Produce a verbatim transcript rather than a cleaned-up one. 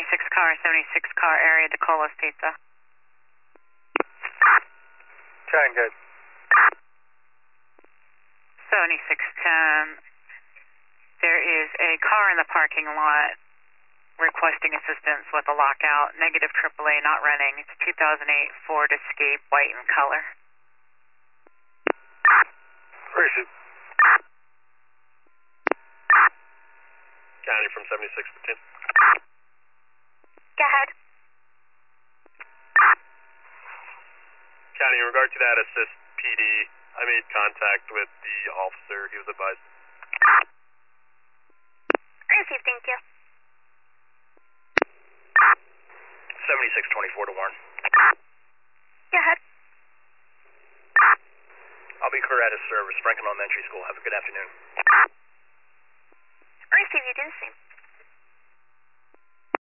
seventy-six car, seventy-six car area, DeColo's Pizza. Trying good. seventy-six ten. There is a car in the parking lot requesting assistance with a lockout. Negative triple A, not running. It's two thousand eight Ford Escape, white in color. Where is it? County from seventy-six ten. Go ahead. County, in regard to that assist P D, I made contact with the officer. He was advised. Received, thank you. seventy-six twenty-four to Warren. Go ahead. I'll be career at his service, Franklin Elementary School. Have a good afternoon. Receive, you do the same.